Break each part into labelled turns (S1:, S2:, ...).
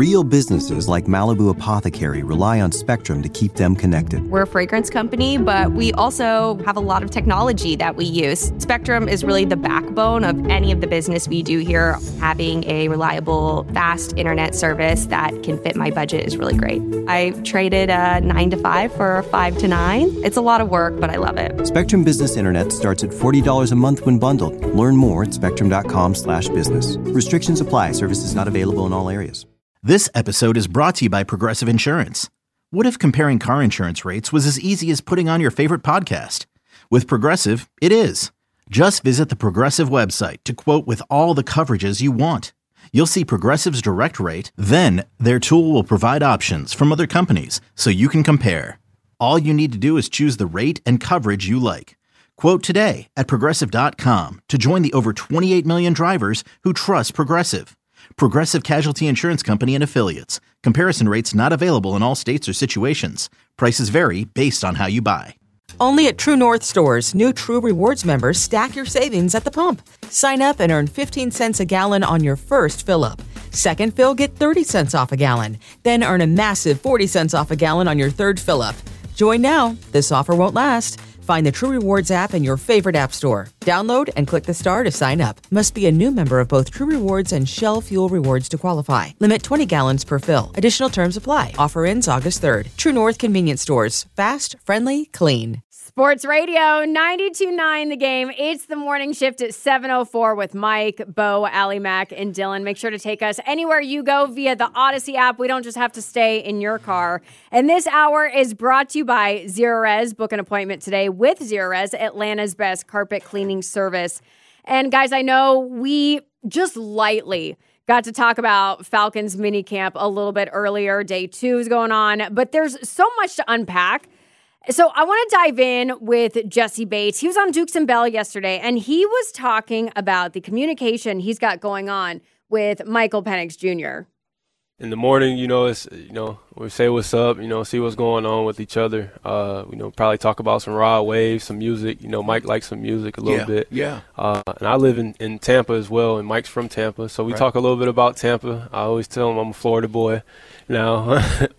S1: Real businesses like Malibu Apothecary rely on Spectrum to keep them connected.
S2: We're a fragrance company, but we also have a lot of technology that we use. Spectrum is really the backbone of any of the business we do here. Having a reliable, fast internet service that can fit my budget is really great. I traded a 9 to 5 for a 5 to 9. It's a lot of work, but I love it.
S1: Spectrum Business Internet starts at $40 a month when bundled. Learn more at spectrum.com/business. Restrictions apply. Services not available in all areas.
S3: This episode is brought to you by Progressive Insurance. What if comparing car insurance rates was as easy as putting on your favorite podcast? With Progressive, it is. Just visit the Progressive website to quote with all the coverages you want. You'll see Progressive's direct rate, then their tool will provide options from other companies so you can compare. All you need to do is choose the rate and coverage you like. Quote today at Progressive.com to join the over 28 million drivers who trust Progressive. Progressive Casualty Insurance Company and Affiliates. Comparison rates not available in all states or situations. Prices vary based on how you buy.
S4: Only at True North stores, new True Rewards members stack your savings at the pump. Sign up and earn 15 cents a gallon on your first fill-up. Second fill, get 30 cents off a gallon. Then earn a massive 40 cents off a gallon on your third fill-up. Join now. This offer won't last. Find the True Rewards app in your favorite app store. Download and click the star to sign up. Must be a new member of both True Rewards and Shell Fuel Rewards to qualify. Limit 20 gallons per fill. Additional terms apply. Offer ends August 3rd. True North Convenience Stores. Fast, friendly, clean.
S5: Sports Radio 92.9 The Game. It's the morning shift at 7:04 with Mike, Bo, Allie Mac, and Dylan. Make sure to take us anywhere you go via the Odyssey app. We don't just have to stay in your car. And this hour is brought to you by Zerorez. Book an appointment today with Zerorez, Atlanta's best carpet cleaning service. And guys, I know we just lightly got to talk about Falcons minicamp a little bit earlier. Day 2 is going on, but there's so much to unpack. So I want to dive in with Jessie Bates. He was on Dukes and Bell yesterday, and he was talking about the communication he's got going on with Michael Penix Jr.
S6: In the morning, it's, we say what's up, see what's going on with each other. Probably talk about some raw waves, some music. Mike likes some music a little bit.
S7: Yeah.
S6: And I live in Tampa as well, and Mike's from Tampa. So we talk a little bit about Tampa. I always tell him I'm a Florida boy now.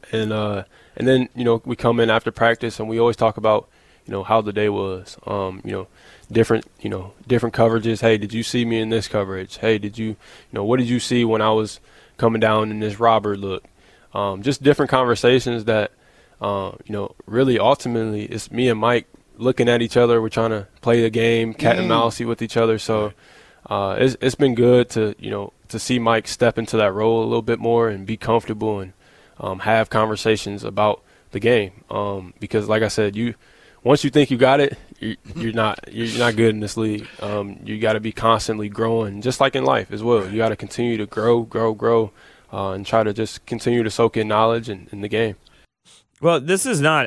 S6: And then, we come in after practice and we always talk about, how the day was, different coverages. Hey, did you see me in this coverage? Hey, what did you see when I was coming down in this robber look? Just different conversations that, really ultimately it's me and Mike looking at each other. We're trying to play the game, cat and mousey with each other. So it's been good to see Mike step into that role a little bit more and be comfortable and have conversations about the game, because like I said, once you think you got it, you're not good in this league. You got to be constantly growing, just like in life as well. You got to continue to grow, and try to just continue to soak in knowledge in the game.
S8: Well, this is not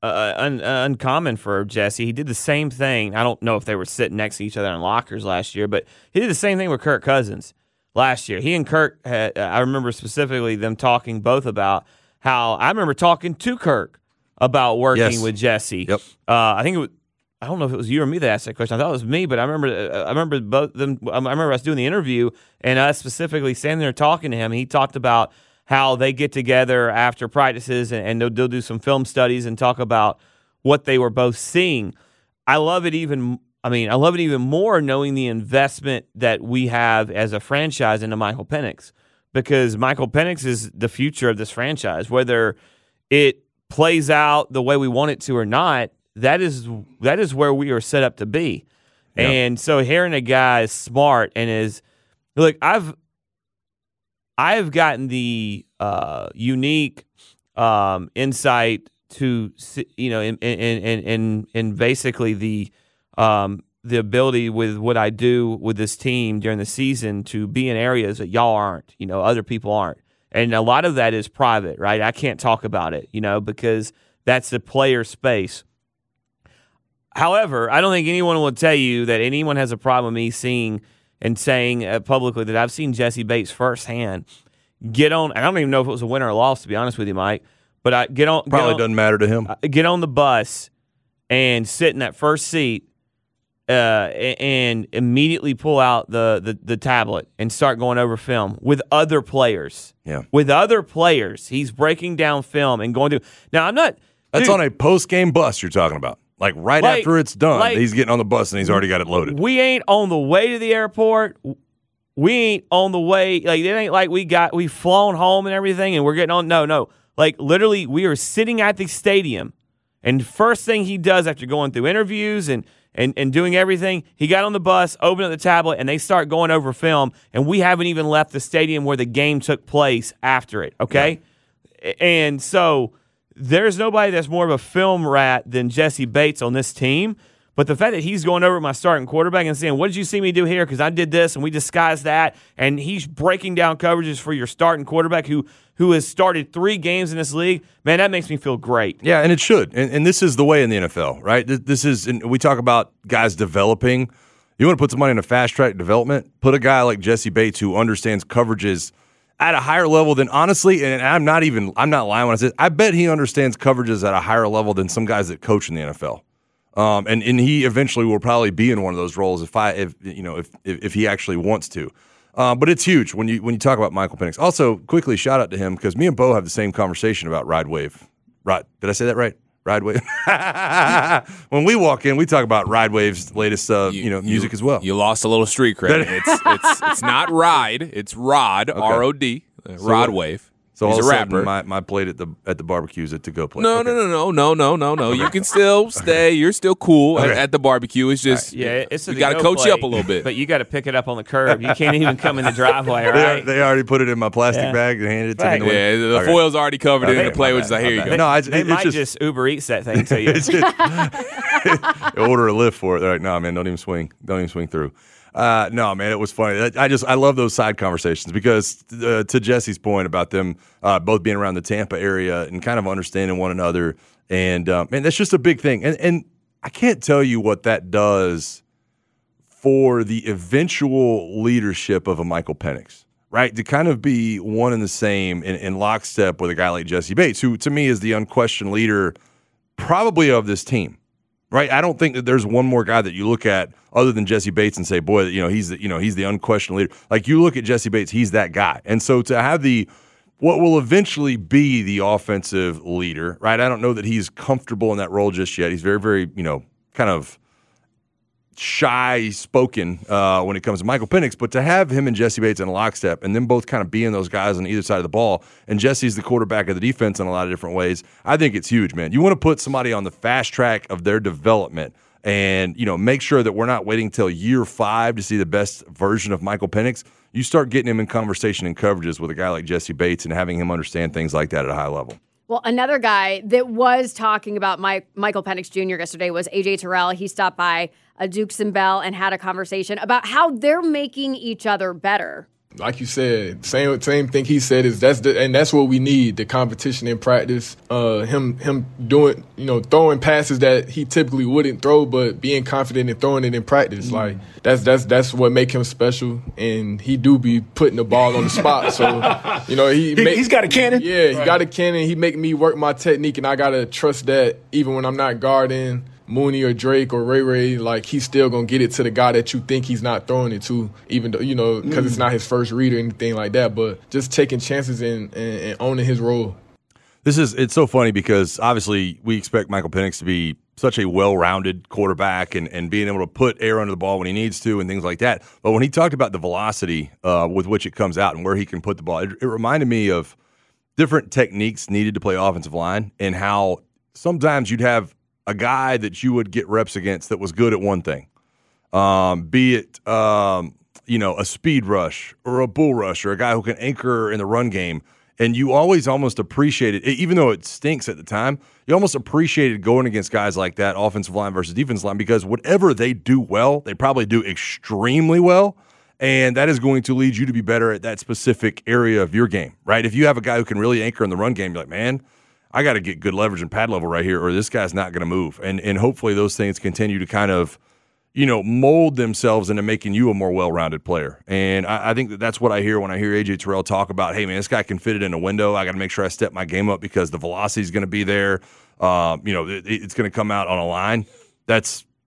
S8: uncommon for Jesse. He did the same thing. I don't know if they were sitting next to each other in lockers last year, but he did the same thing with Kirk Cousins last year. He and Kirk had, I remember specifically them talking both about how I remember talking to Kirk about working with Jesse.
S7: Yep.
S8: I don't know if it was you or me that asked that question. I thought it was me, but I remember both them. I remember us doing the interview and us specifically standing there talking to him. And he talked about how they get together after practices and they'll do some film studies and talk about what they were both seeing. I love it even more knowing the investment that we have as a franchise into Michael Penix, because Michael Penix is the future of this franchise. Whether it plays out the way we want it to or not, that is where we are set up to be. Yep. And so hearing a guy is smart and is – look, I've gotten the unique insight to in basically the ability with what I do with this team during the season to be in areas that y'all aren't, other people aren't. And a lot of that is private, right? I can't talk about it, because that's the player space. However, I don't think anyone will tell you that anyone has a problem with me seeing and saying publicly that I've seen Jessie Bates firsthand get on. I don't even know if it was a win or a loss, to be honest with you, Mike. But I get on.
S7: Probably doesn't matter to him.
S8: Get on the bus and sit in that first seat and immediately pull out the tablet and start going over film with other players.
S7: Yeah.
S8: With other players. He's breaking down film and going to – now, I'm not –
S7: That's on a post-game bus you're talking about. Like after it's done, he's getting on the bus and he's already got it loaded.
S8: We ain't on the way to the airport. We ain't on the way. Like, it ain't like we've flown home and everything and we're getting on. No. Like, literally, we are sitting at the stadium. And first thing he does after going through interviews and doing everything, he got on the bus, opened up the tablet, and they start going over film, and we haven't even left the stadium where the game took place after it, okay? Yeah. And so there's nobody that's more of a film rat than Jesse Bates on this team, but the fact that he's going over my starting quarterback and saying, what did you see me do here? Because I did this, and we disguised that, and he's breaking down coverages for your starting quarterback who has started 3 games in this league, man, that makes me feel great.
S7: Yeah, and it should. And this is the way in the NFL, right? This is, and we talk about guys developing. You want to put somebody in a fast-track development? Put a guy like Jesse Bates who understands coverages at a higher level than, honestly, and I'm not lying when I say, I bet he understands coverages at a higher level than some guys that coach in the NFL. And he eventually will probably be in one of those roles if he actually wants to. But it's huge when you talk about Michael Penix. Also, quickly, shout out to him because me and Bo have the same conversation about Ride Wave. Right? Did I say that right? Ride Wave. When we walk in, we talk about Ride Wave's latest music as well.
S9: You lost a little street cred. It's not Ride. It's Rod. Okay. R-O-D. Rod Wave.
S7: So
S9: he's
S7: all
S9: a
S7: of a sudden,
S9: rapper.
S7: my plate at the barbecue is a to-go plate.
S9: No. You can still stay. You're still cool at the barbecue. It's just
S8: we
S9: got to coach you up a little bit.
S8: But you got to pick it up on the curb. You can't even come in the driveway, right?
S7: They already put it in my plastic bag and handed it to me.
S9: Yeah, the foil's already covered in the plate, which is like, here you go.
S7: No,
S8: they might just Uber Eats that thing to you.
S7: Order a lift for it. They're like, no, man, don't even swing through. No, man, it was funny. I love those side conversations because to Jesse's point about them both being around the Tampa area and kind of understanding one another, and man, that's just a big thing. And I can't tell you what that does for the eventual leadership of a Michael Penix, right? To kind of be one and the same in lockstep with a guy like Jesse Bates, who to me is the unquestioned leader probably of this team. Right, I don't think that there's one more guy that you look at other than Jesse Bates and say, boy, he's the unquestioned leader. Like you look at Jesse Bates, he's that guy. And so to have what will eventually be the offensive leader, right? I don't know that he's comfortable in that role just yet. He's very, very, kind of shy spoken when it comes to Michael Penix, but to have him and Jesse Bates in a lockstep and then both kind of being those guys on either side of the ball, and Jesse's the quarterback of the defense in a lot of different ways, I think it's huge, man. You want to put somebody on the fast track of their development and make sure that we're not waiting till year 5 to see the best version of Michael Penix. You start getting him in conversation and coverages with a guy like Jesse Bates and having him understand things like that at a high level.
S5: Well, another guy that was talking about Michael Penix Jr. yesterday was A.J. Terrell. He stopped by Dukes and Bell and had a conversation about how they're making each other better.
S10: Like you said, same thing he said is that's what we need, the competition in practice. Him doing, throwing passes that he typically wouldn't throw, but being confident in throwing it in practice. Like that's what make him special, and he do be putting the ball on the spot. So, he's got a cannon. Yeah, he got a cannon. He make me work my technique, and I gotta trust that even when I'm not guarding Mooney or Drake or Ray, like he's still going to get it to the guy that you think he's not throwing it to, even though, because it's not his first read or anything like that, but just taking chances and owning his role.
S7: It's so funny because obviously we expect Michael Penix to be such a well-rounded quarterback and being able to put air under the ball when he needs to and things like that. But when he talked about the velocity with which it comes out and where he can put the ball, it reminded me of different techniques needed to play offensive line and how sometimes you'd have a guy that you would get reps against that was good at one thing, be it a speed rush or a bull rush or a guy who can anchor in the run game, and you always almost appreciated, even though it stinks at the time, you almost appreciated going against guys like that, offensive line versus defensive line, because whatever they do well, they probably do extremely well, and that is going to lead you to be better at that specific area of your game, right? If you have a guy who can really anchor in the run game, you're like, man, I got to get good leverage and pad level right here, or this guy's not going to move. And hopefully those things continue to kind of, mold themselves into making you a more well-rounded player. And I think that's what I hear when I hear A.J. Terrell talk about, hey, man, this guy can fit it in a window. I got to make sure I step my game up because the velocity is going to be there. It's going to come out on a line. That's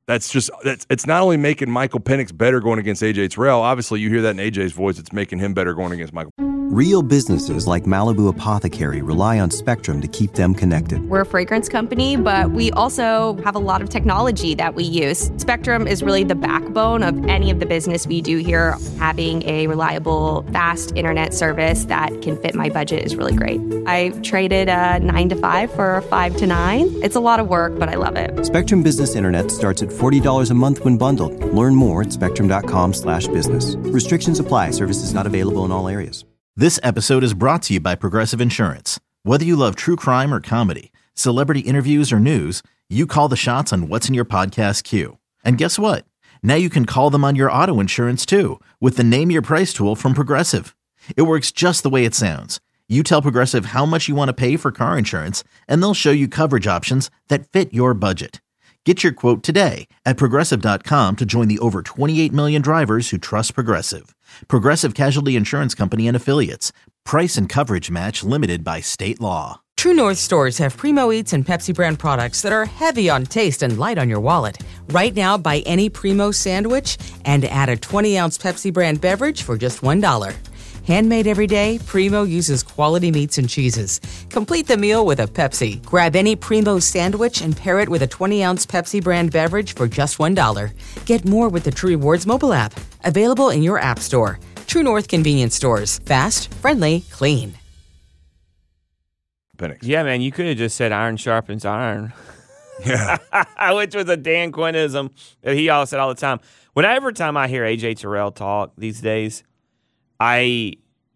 S7: it's not only making Michael Penix better going against AJ Terrell. Obviously, you hear that in AJ's voice. It's making him better going against Michael.
S1: Real businesses like Malibu Apothecary rely on Spectrum to keep them connected.
S2: We're a fragrance company, but we also have a lot of technology that we use. Spectrum is really the backbone of any of the business we do here. Having a reliable, fast internet service that can fit my budget is really great. I traded a 9 to 5 for a 5 to 9. It's a lot of work, but I love it.
S1: Spectrum Business Internet starts at $40 a month when bundled. Learn more at spectrum.com/business. Restrictions apply. Services not available in all areas.
S3: This episode is brought to you by Progressive Insurance. Whether you love true crime or comedy, celebrity interviews or news, you call the shots on what's in your podcast queue. And guess what? Now you can call them on your auto insurance too with the Name Your Price tool from Progressive. It works just the way it sounds. You tell Progressive how much you want to pay for car insurance, and they'll show you coverage options that fit your budget. Get your quote today at Progressive.com to join the over 28 million drivers who trust Progressive. Progressive Casualty Insurance Company and Affiliates. Price and coverage match limited by state law.
S4: True North stores have Primo Eats and Pepsi brand products that are heavy on taste and light on your wallet. Right now, buy any Primo sandwich and add a 20-ounce Pepsi brand beverage for just $1. Handmade every day, Primo uses quality meats and cheeses. Complete the meal with a Pepsi. Grab any Primo sandwich and pair it with a 20-ounce Pepsi brand beverage for just $1. Get more with the True Rewards mobile app. Available in your app store. True North convenience stores. Fast, friendly, clean.
S7: Penix.
S8: Yeah, man, you could have just said iron sharpens iron.
S7: Yeah.
S8: Which was a Dan Quinnism that he all said all the time. Whenever time I hear AJ Terrell talk these days, you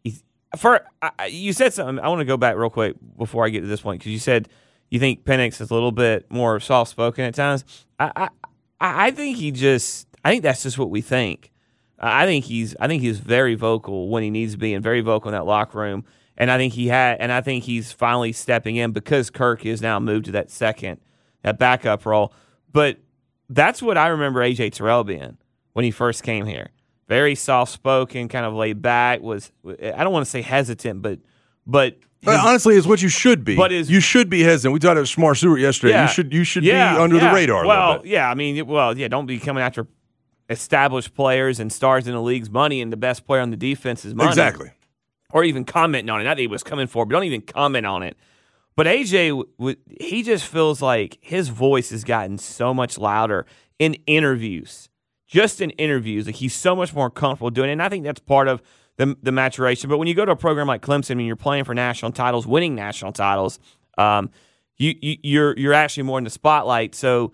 S8: said something. I want to go back real quick before I get to this point because you said you think Penix is a little bit more soft spoken at times. I think that's just what we think. I think he's very vocal when he needs to be and very vocal in that locker room. And I think he's finally stepping in because Kirk is now moved to that backup role. But that's what I remember AJ Terrell being when he first came here. Very soft-spoken, kind of laid back. I don't want to say hesitant, but
S7: honestly, it's what you should be. You should be hesitant. We talked about Shamar Stewart yesterday.
S8: Yeah,
S7: you should be under the radar.
S8: Well,
S7: a little bit.
S8: Don't be coming after established players and stars in the league's money and the best player on the defense's money.
S7: Exactly.
S8: Or even commenting on it. Not that he was coming for, but don't even comment on it. But AJ, he just feels like his voice has gotten so much louder in interviews. Just in interviews, like he's so much more comfortable doing it, and I think that's part of the maturation. But when you go to a program like Clemson and you're playing for national titles, winning national titles, you're actually more in the spotlight. So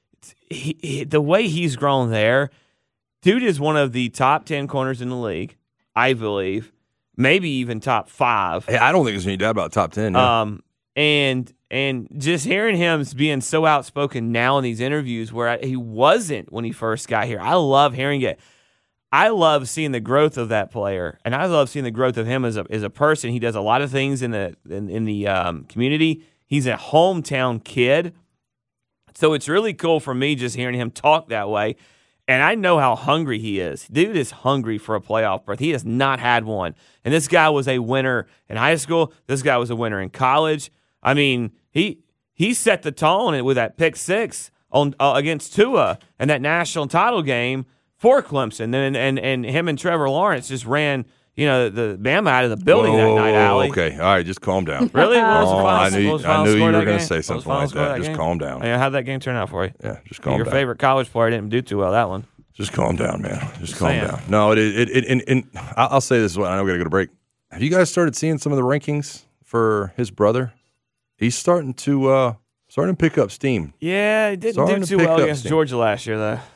S8: the way he's grown there, dude is one of the top 10 corners in the league, I believe, maybe even top 5.
S7: Hey, I don't think there's any doubt about top 10. Yeah.
S8: And just hearing him being so outspoken now in these interviews where he wasn't when he first got here, I love hearing it. I love seeing the growth of that player, and I love seeing the growth of him as a person. He does a lot of things in the community. He's a hometown kid, so it's really cool for me just hearing him talk that way. And I know how hungry he is. Dude is hungry for a playoff berth. He has not had one. And this guy was a winner in high school. This guy was a winner in college. I mean, he set the tone with that pick 6 on against Tua in that national title game for Clemson. And him and Trevor Lawrence just ran, the Bama out of the building that night, Allie.
S7: Okay, all right, just calm down.
S8: Really?
S7: I knew you were going to say something like that. Just calm down.
S8: How'd that game turn out for you?
S7: Yeah, just calm down.
S8: Your favorite college player didn't do too well that one.
S7: Just calm down, man. Just calm down. No, I'll say this. I know we got to go to break. Have you guys started seeing some of the rankings for his brother? He's starting to pick up steam.
S8: Yeah, he didn't do too well against Georgia last year, though.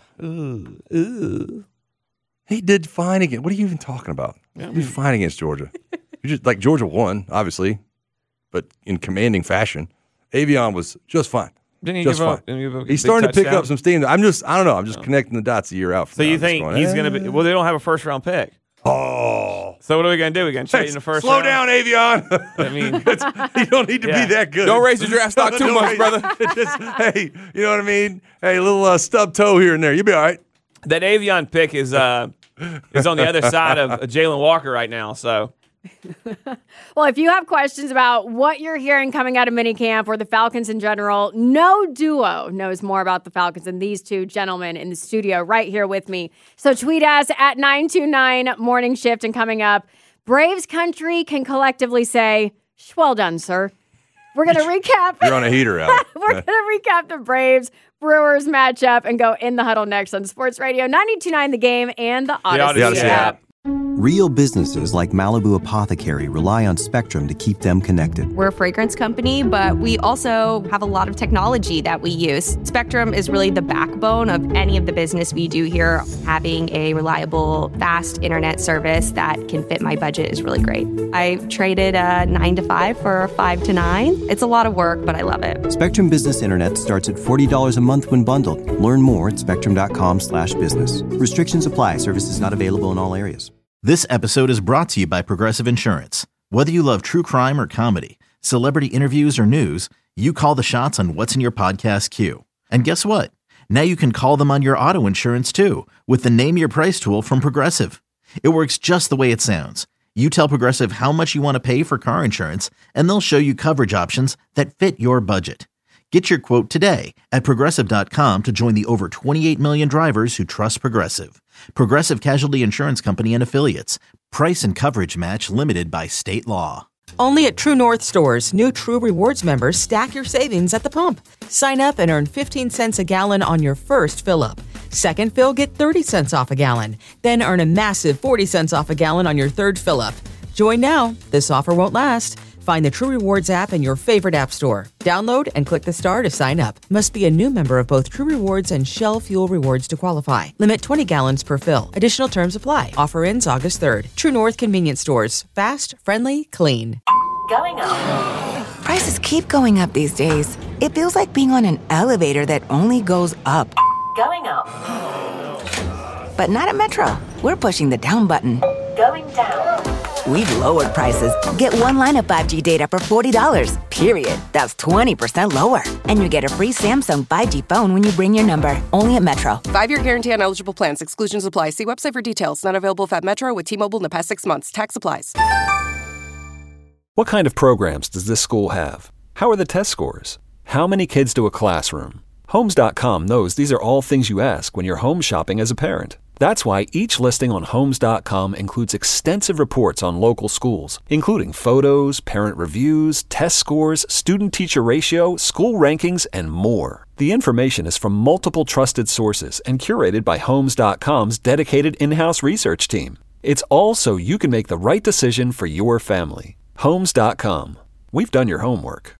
S8: Ooh.
S7: He did fine again. What are you even talking about? He did fine against Georgia. Georgia won, obviously, but in commanding fashion. Avion was just fine. He's starting to pick up some steam. I don't know. I'm just connecting the dots a year out.
S8: So you think he's going to be? Well, they don't have a first round pick.
S7: Oh.
S8: So what are we going to do? We're going to trade in the first
S7: round?
S8: Slow
S7: down, Avion.
S8: I mean,
S7: you don't need to be that good.
S9: Don't raise your draft stock too much, brother.
S7: Hey, you know what I mean? Hey, a little stub toe here and there. You'll be all right.
S8: That Avion pick is on the other side of Jalen Walker right now. So
S5: Well, if you have questions about what you're hearing coming out of minicamp or the Falcons in general, no duo knows more about the Falcons than these two gentlemen in the studio right here with me. So tweet us at 929 Morning Shift, and coming up, Braves country can collectively say, well done, sir. We're going to recap.
S7: You're on a heater, Allie.
S5: We're going to recap the Braves-Brewers matchup and go in the huddle next on Sports Radio 92.9 The Game and the Odyssey app.
S1: Real businesses like Malibu Apothecary rely on Spectrum to keep them connected.
S2: We're a fragrance company, but we also have a lot of technology that we use. Spectrum is really the backbone of any of the business we do here. Having a reliable, fast internet service that can fit my budget is really great. I traded a 9 to 5 for a 5 to 9. It's a lot of work, but I love it.
S1: Spectrum Business Internet starts at $40 a month when bundled. Learn more at spectrum.com/business. Restrictions apply. Services not available in all areas.
S3: This episode is brought to you by Progressive Insurance. Whether you love true crime or comedy, celebrity interviews or news, you call the shots on what's in your podcast queue. And guess what? Now you can call them on your auto insurance too with the Name Your Price tool from Progressive. It works just the way it sounds. You tell Progressive how much you want to pay for car insurance, and they'll show you coverage options that fit your budget. Get your quote today at Progressive.com to join the over 28 million drivers who trust Progressive. Progressive Casualty Insurance Company and Affiliates. Price and coverage match limited by state law.
S4: Only at True North stores, new True Rewards members stack your savings at the pump. Sign up and earn 15 cents a gallon on your first fill-up. Second fill, get 30 cents off a gallon. Then earn a massive 40 cents off a gallon on your third fill-up. Join now. This offer won't last. Find the True Rewards app in your favorite app store. Download and click the star to sign up. Must be a new member of both True Rewards and Shell Fuel Rewards to qualify. Limit 20 gallons per fill. Additional terms apply. Offer ends August 3rd. True North Convenience Stores. Fast, friendly, clean.
S11: Going up. Prices keep going up these days. It feels like being on an elevator that only goes up. Going up. But not at Metro. We're pushing the down button. Going down. We've lowered prices. Get one line of 5G data for $40, period. That's 20% lower. And you get a free Samsung 5G phone when you bring your number. Only at Metro.
S12: 5-year guarantee on eligible plans. Exclusions apply. See website for details. Not available at Metro with T-Mobile in the past 6 months. Tax applies.
S13: What kind of programs does this school have? How are the test scores? How many kids to a classroom? Homes.com knows these are all things you ask when you're home shopping as a parent. That's why each listing on Homes.com includes extensive reports on local schools, including photos, parent reviews, test scores, student-teacher ratio, school rankings, and more. The information is from multiple trusted sources and curated by Homes.com's dedicated in-house research team. It's all so you can make the right decision for your family. Homes.com. We've done your homework.